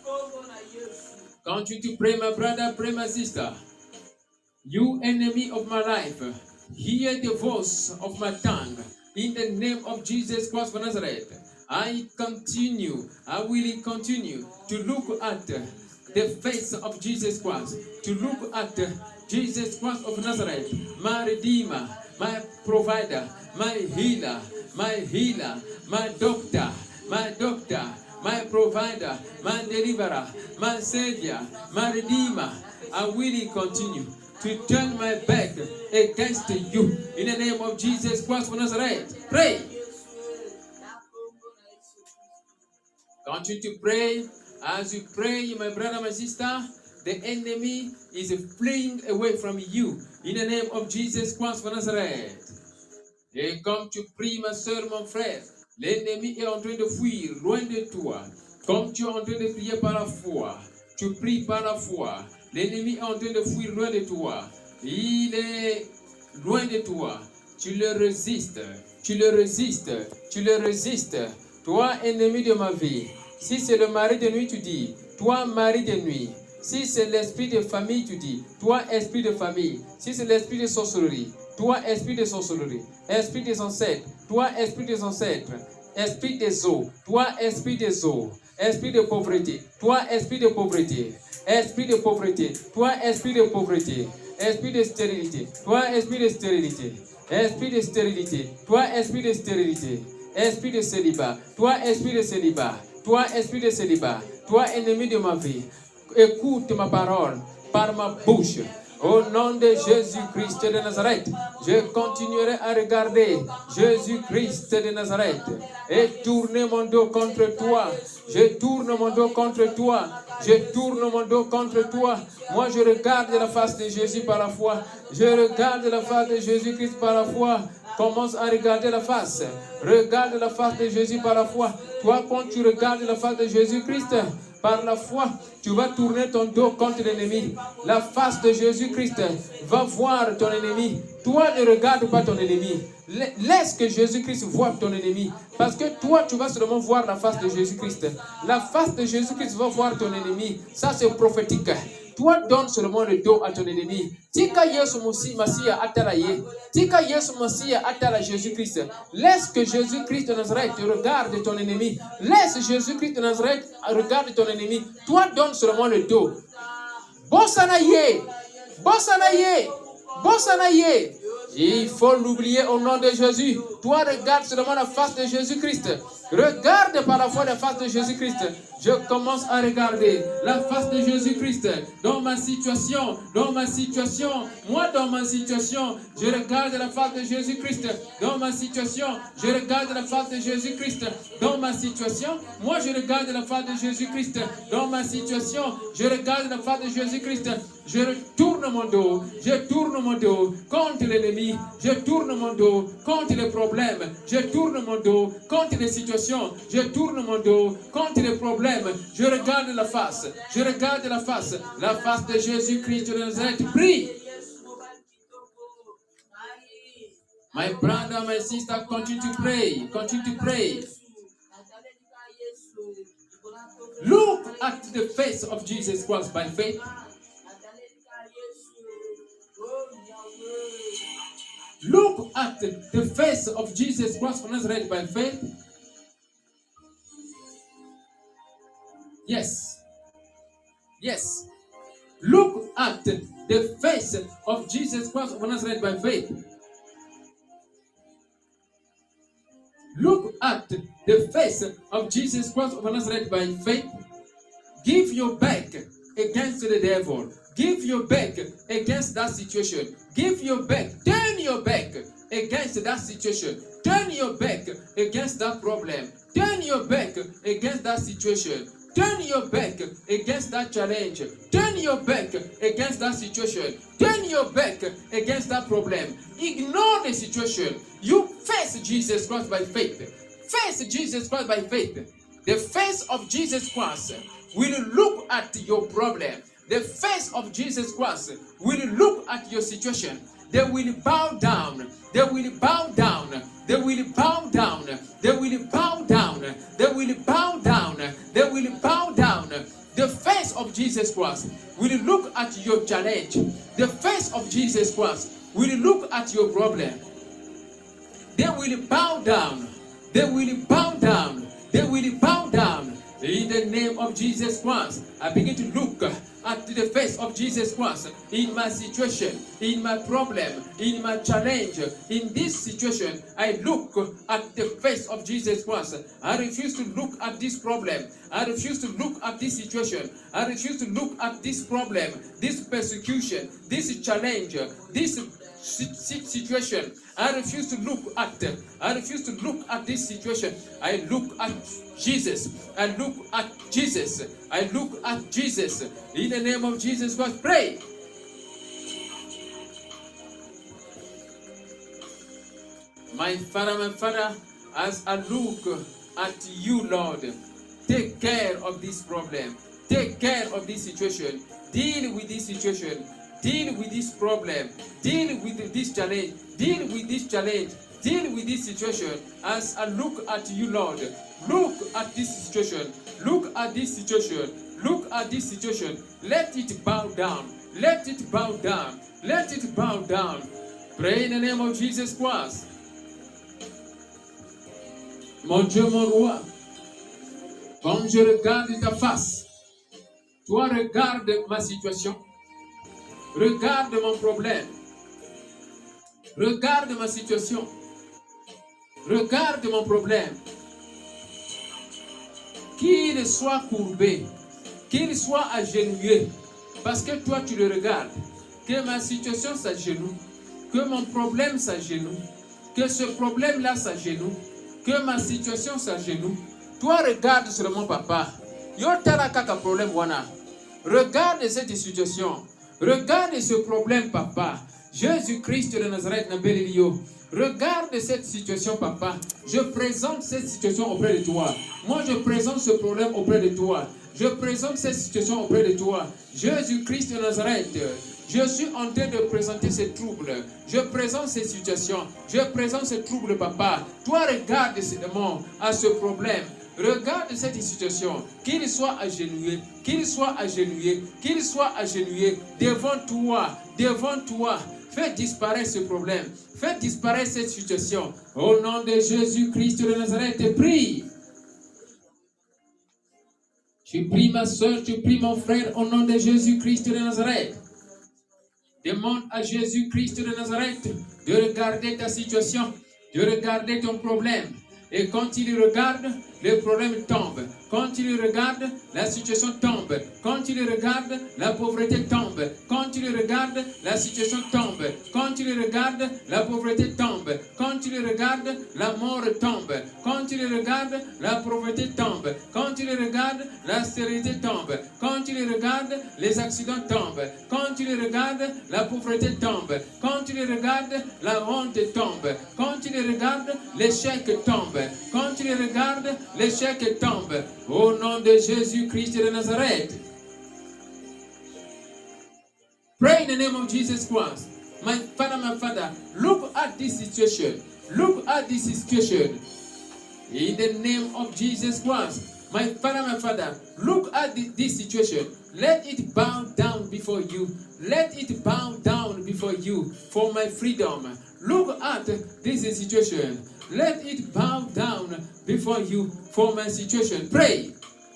Quand tu te pray, my brother, pray, my sister. You enemy of my life, hear the voice of my tongue. In the name of Jesus Christ of Nazareth, I continue, I will continue to look at the face of Jesus Christ, to look at Jesus Christ of Nazareth, my Redeemer, my Provider, my Healer, my Healer, my Doctor, my Doctor, my Provider, my Deliverer, my Savior, my Redeemer. I will continue to turn my back against you. In the name of Jesus Christ of Nazareth, pray. Continue to pray. As you pray, my brother, my sister, the enemy is fleeing away from you. In the name of Jesus Christ of Nazareth. Et comme tu pries, ma soeur, mon frère, l'ennemi est en train de fuir loin de toi. Comme tu es en train de prier par la foi, tu pries par la foi. L'ennemi est en train de fuir loin de toi. Il est loin de toi. Tu le résistes. tu le résistes, tu le résistes. Toi, ennemi de ma vie, si c'est le mari de nuit, tu dis, toi, mari de nuit. Si c'est l'esprit de famille, tu dis, toi, esprit de famille. Si c'est l'esprit de sorcellerie, toi, esprit de sorcellerie. Esprit des ancêtres, toi, esprit des ancêtres. Esprit des eaux, toi, esprit des eaux. Esprit de pauvreté, toi, esprit de pauvreté. Esprit de pauvreté, toi, esprit de pauvreté. Esprit de stérilité, toi, esprit de stérilité. Esprit de stérilité, toi, esprit de stérilité. Esprit de célibat, toi, esprit de célibat. Toi, esprit de célibat, toi, ennemi de ma vie. Écoute ma parole par ma bouche. Au nom de Jésus-Christ de Nazareth, je continuerai à regarder Jésus-Christ de Nazareth et tourner mon dos contre toi. Je tourne mon dos contre toi. Je tourne mon dos contre toi. Moi, je regarde la face de Jésus par la foi. Je regarde la face de Jésus-Christ par la foi. Commence à regarder la face. Regarde la face de Jésus par la foi. Toi, quand tu regardes la face de Jésus-Christ, par la foi, tu vas tourner ton dos contre l'ennemi. La face de Jésus-Christ va voir ton ennemi. Toi, ne regarde pas ton ennemi. Laisse que Jésus-Christ voie ton ennemi. Parce que toi, tu vas seulement voir la face de Jésus-Christ. La face de Jésus-Christ va voir ton ennemi. Ça, c'est prophétique. Toi, donne seulement le dos à ton ennemi. Tika Yesu Masia atalaye. Tika Yesu Masia atala Jésus-Christ. Laisse que Jésus-Christ de Nazareth regarde ton ennemi. Laisse Jésus-Christ de Nazareth regarde ton ennemi. Toi, donne seulement le dos. Bossanaye. Bossanaye. Bossanaye. Il faut l'oublier au nom de Jésus. Toi, regarde seulement la face de Jésus-Christ. Regarde par la foi la face de Jésus-Christ. Je commence à regarder la face de Jésus-Christ dans ma situation, dans ma situation. Moi, dans ma situation, je regarde la face de Jésus-Christ. Dans ma situation, je regarde la face de Jésus-Christ. Dans ma situation, moi, je regarde la face de Jésus-Christ. Dans ma situation, je regarde la face de Jésus-Christ. Je tourne mon dos, je tourne mon dos contre l'ennemi. Je tourne mon dos contre les problèmes. Je tourne mon dos contre les situations. Je tourne mon dos contre les problèmes. Je regarde la face. Je regarde la face. La face de Jésus-Christ de Nazareth. Prie. My brother, my sister, continue to pray. Continue to pray. Look at the face of Jesus Christ by faith. Look at the face of Jesus Christ of Nazareth by faith. Yes. Yes. Look at the face of Jesus Christ of Nazareth by faith. Look at the face of Jesus Christ of Nazareth by faith. Give your back against the devil. Give your back against that situation. Give your back. Turn your back against that situation. Turn your back against that problem. Turn your back against that situation. Turn your back against that challenge. Turn your back against that situation. Turn your back against that problem. Ignore the situation. You face Jesus Christ by faith. Face Jesus Christ by faith. The face of Jesus Christ will look at your problem. The face of Jesus Christ will look at your situation. They will bow down. They will bow down. They will bow down. They will bow down. They will bow down. They will bow down. The face of Jesus Christ will look at your challenge. The face of Jesus Christ will look at your problem. They will bow down. They will bow down. They will bow down. In the name of Jesus Christ, I begin to look at the face of Jesus Christ in my situation, in my problem, in my challenge. In this situation, I look at the face of Jesus Christ. I refuse to look at this problem. I refuse to look at this situation. I refuse to look at this problem, this persecution, this challenge, this situation. I refuse to look at them. I refuse to look at this situation. I look at Jesus. I look at Jesus. I look at Jesus. In the name of Jesus Christ, pray. My Father, my Father, as I look at you, Lord, take care of this problem. Take care of this situation. Deal with this situation. Deal with this problem. Deal with this challenge. Deal with this challenge. deal with this situation as I look at you, Lord. Look at this situation. Look at this situation. Look at this situation. Let it bow down. Let it bow down. Let it bow down. Pray in the name of Jesus Christ. Mon Dieu, mon roi, comme je regarde ta face, toi regarde ma situation. Regarde mon problème. Regarde ma situation. Regarde mon problème. Qu'il soit courbé, qu'il soit agenouillé, parce que toi tu le regardes. Que ma situation s'agenouille, que mon problème s'agenouille, que ce problème-là s'agenouille, que ma situation s'agenouille. Toi regarde seulement papa. Yo tala kaka problème wana. Regarde cette situation. Regarde ce problème papa. Jésus-Christ de Nazareth Nabelio. Regarde cette situation, papa. Je présente cette situation auprès de toi. Moi, je présente ce problème auprès de toi. Je présente cette situation auprès de toi. Jésus-Christ de Nazareth. Je suis en train de présenter ces troubles. Je présente ces situations. Je présente ces troubles, papa. Toi, regarde seulement à ce problème. Regarde cette situation, qu'il soit agenouillé, qu'il soit agenouillé, qu'il soit agenouillé devant toi, devant toi. Fais disparaître ce problème, fais disparaître cette situation. Au nom de Jésus-Christ de Nazareth, prie. Tu pries ma soeur, tu pries mon frère, au nom de Jésus-Christ de Nazareth. Demande à Jésus-Christ de Nazareth de regarder ta situation, de regarder ton problème. Et quand il regarde, le problème tombe. Quand il regarde, la situation tombe. Quand il regarde, la pauvreté tombe. Quand il regarde, la situation tombe. Quand il regarde, la pauvreté tombe. Quand il regarde, la mort tombe. Quand il regarde, la pauvreté tombe. Quand il regarde, la stérilité tombe. Quand il regarde, les accidents tombent. Quand il regarde, la pauvreté tombe. Quand il regarde, la honte tombe. Quand il regarde, l'échec tombe. Quand il regarde, l'échec tombe. Au nom de Jésus-Christ de Nazareth. Pray in the name of Jesus Christ. My Father, my Father, look at this situation. Look at this situation. In the name of Jesus Christ. My Father, my Father, look at this, this situation. Let it bow down before you. Let it bow down before you for my freedom. Look at this situation. Let it bow down before you for my situation. Pray.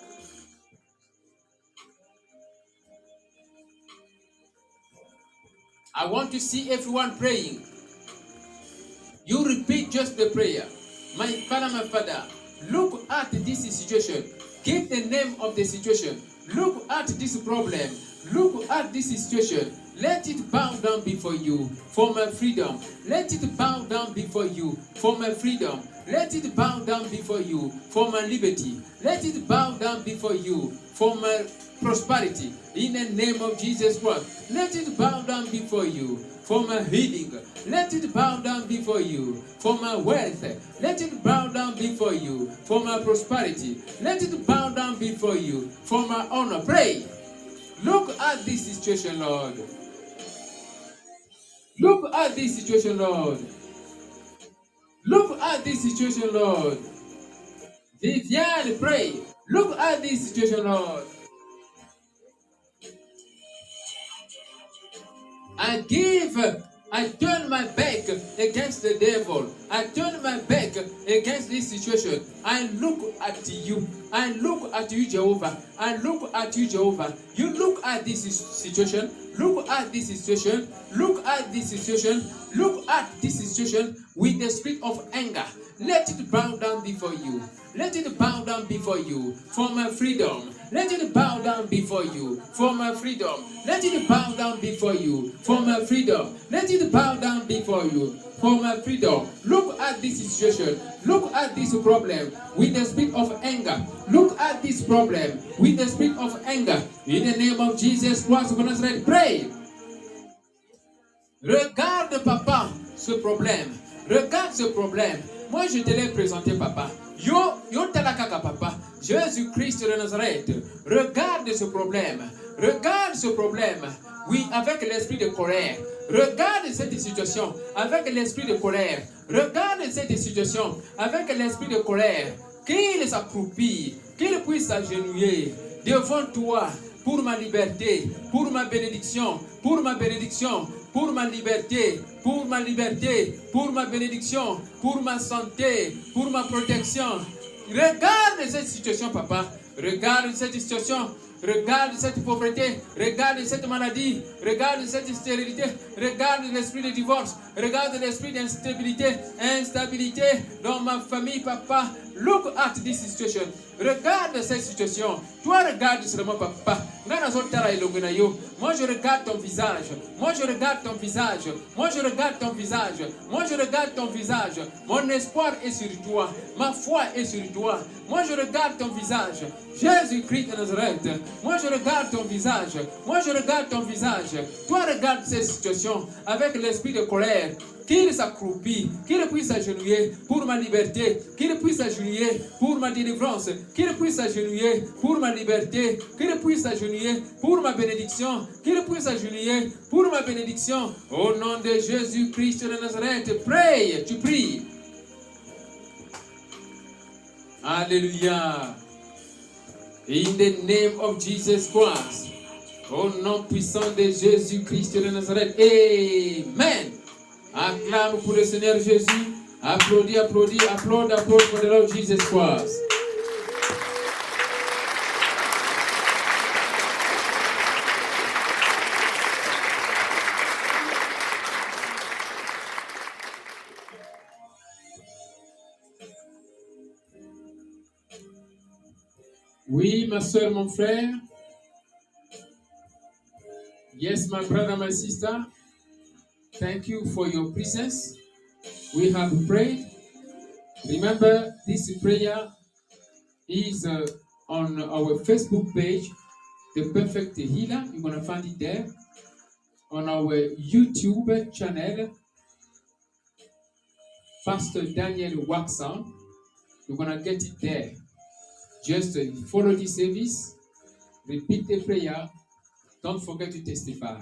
I want to see everyone praying. You repeat just the prayer. My Father, my Father, look at this situation. Give the name of the situation. Look at this problem. Look at this situation. Let it bow down before you for my freedom. Let it bow down before you for my freedom. Let it bow down before you for my liberty. Let it bow down before you for my prosperity. In the name of Jesus Christ. Let it bow down before you for my healing. Let it bow down before you for my wealth. Let it bow down before you for my prosperity. Let it bow down before you for my honor. Pray. Look at this situation, Lord. Look at this situation, Lord. Look at this situation, Lord. Viviane, pray. Look at this situation, Lord. I give, I turn my back against the devil. I turn my back against this situation. I look at you. I look at you, Jehovah. I look at you, Jehovah. You look at this situation. Look at this situation. Look at this situation. Look at this situation with the spirit of anger. Let it bow down before you. Let it bow down before you for my freedom. Let it bow down before you for my freedom. Let it bow down before you for my freedom. Let it bow down before you for my freedom. Look at this situation. Look at this problem with the spirit of anger. Look at this problem with the spirit of anger. In the name of Jesus Christ of Nazareth, pray. Regarde, papa, ce problème. Regarde ce problème. Moi, je te l'ai présenté, papa. Yo, yo talakaka, papa. Jésus-Christ de Nazareth. Regarde ce problème. Regarde ce problème. Oui, avec l'esprit de colère. Regarde cette situation avec l'esprit de colère. Regarde cette situation avec l'esprit de colère. Qu'il s'accroupit, qu'il puisse s'agenouiller devant toi pour ma liberté, pour ma bénédiction, pour ma bénédiction, pour ma liberté, pour ma liberté, pour ma bénédiction, pour ma santé, pour ma protection. Regarde cette situation, papa. Regarde cette situation. Regarde cette pauvreté, regarde cette maladie, regarde cette stérilité, regarde l'esprit de divorce, regarde l'esprit d'instabilité, instabilité dans ma famille, papa. Look at this situation. Regarde cette situation. Toi, regarde seulement, papa. Moi, je regarde ton visage. Moi, je regarde ton visage. Moi, je regarde ton visage. Moi, je regarde ton visage. Mon espoir est sur toi. Ma foi est sur toi. Moi, je regarde ton visage. Jésus-Christ de Nazareth. Moi, je regarde ton visage. Moi, je regarde ton visage. Toi, regarde cette situation avec l'esprit de colère. Qu'il s'accroupit, qu'il puisse s'agenouiller pour ma liberté, qu'il puisse s'agenouiller pour ma délivrance, qu'il puisse s'agenouiller pour ma liberté, qu'il puisse s'agenouiller pour ma bénédiction, qu'il puisse s'agenouiller pour ma bénédiction. Au nom de Jésus-Christ de Nazareth, prie, tu pries. Alléluia. In the name of Jesus Christ. Au nom puissant de Jésus-Christ de Nazareth. Amen. Acclame pour le Seigneur Jésus. Applaudis, applaudis, applaudis, applaudis pour le Lord Jesus Christ. Oui, ma soeur, mon frère. Yes, my brother, my sister. Thank you for your presence. We have prayed. Remember, this prayer is uh, on our Facebook page, The Perfect Healer. You're going to find it there. On our YouTube channel, Pastor Daniel Waxon. You're going to get it there. Just uh, follow the service, repeat the prayer. Don't forget to testify.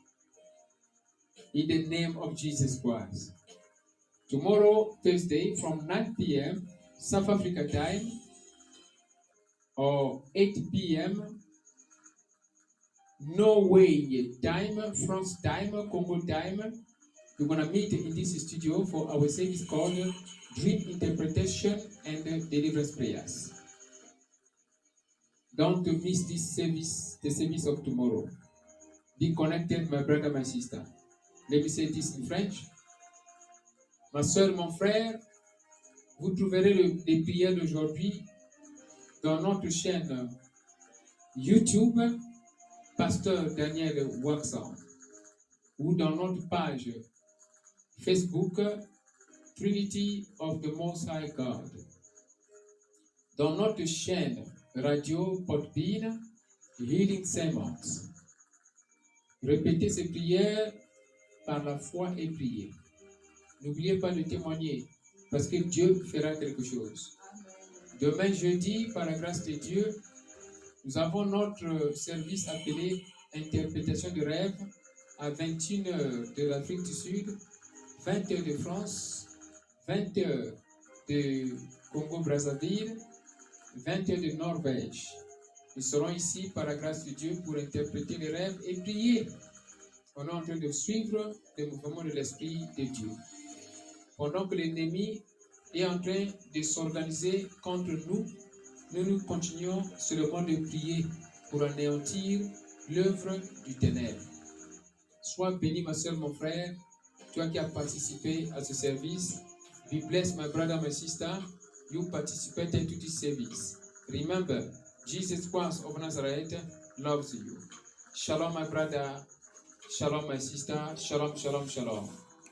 In the name of Jesus Christ. Tomorrow, Thursday, from nine p.m. South Africa time, or eight p.m. Norway time, France time, Congo time. We're going to meet in this studio for our service called Dream Interpretation and Deliverance Prayers. Don't miss this service, the service of tomorrow. Be connected, my brother, my sister. Let me say this in French. Ma soeur, mon frère, vous trouverez le, les prières d'aujourd'hui dans notre chaîne YouTube, Pasteur Daniel Waxon, ou dans notre page Facebook, Trinity of the Most High God. Dans notre chaîne Radio Podbean, Healing Sermons. Répétez ces prières par la foi et prier. N'oubliez pas de témoigner, parce que Dieu fera quelque chose. Demain jeudi, par la grâce de Dieu, nous avons notre service appelé Interprétation de rêve à vingt et une heures de l'Afrique du Sud, vingt heures de France, vingt heures de Congo-Brazzaville, vingt heures de Norvège. Nous serons ici par la grâce de Dieu pour interpréter les rêves et prier. On est en train de suivre le mouvement de l'Esprit de Dieu. Pendant que l'ennemi est en train de s'organiser contre nous, nous nous continuons seulement de prier pour anéantir l'œuvre du ténèbre. Sois béni, ma soeur, mon frère, toi qui as participé à ce service. Be blessed, my brother, my sister. You participated to this service. Remember, Jesus Christ of Nazareth loves you. Shalom, my brother. Shalom, my sister. Shalom, shalom, shalom.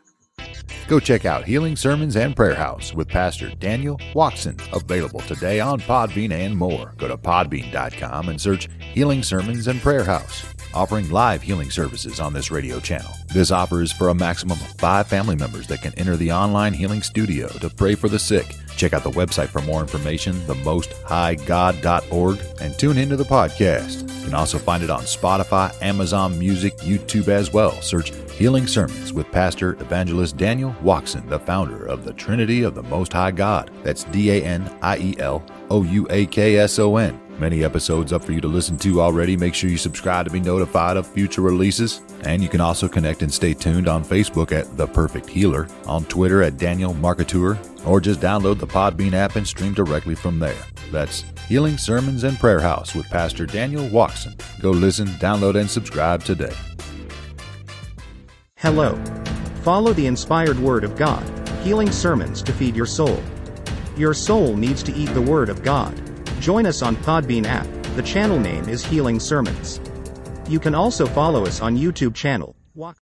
Go check out Healing Sermons and Prayer House with Pastor Daniel Waxon, available today on Podbean and more. Go to podbean dot com and search Healing Sermons and Prayer House, offering live healing services on this radio channel. This offer is for a maximum of five family members that can enter the online healing studio to pray for the sick. Check out the website for more information, the most high god dot org, and tune into the podcast. You can also find it on Spotify, Amazon Music, YouTube as well. Search Healing Sermons with Pastor Evangelist Daniel Watson, the founder of the Trinity of the Most High God. That's D A N I E L O U A K S O N. Many episodes up for you to listen to already. Make sure you subscribe to be notified of future releases. And you can also connect and stay tuned on Facebook at The Perfect Healer, on Twitter at Daniel Marketeur, or just download the Podbean app and stream directly from there. That's Healing Sermons and Prayer House with Pastor Daniel Watson. Go listen, download, and subscribe today. Hello. Follow the inspired Word of God, Healing Sermons to feed your soul. Your soul needs to eat the Word of God. Join us on Podbean app. The channel name is Healing Sermons. You can also follow us on YouTube channel.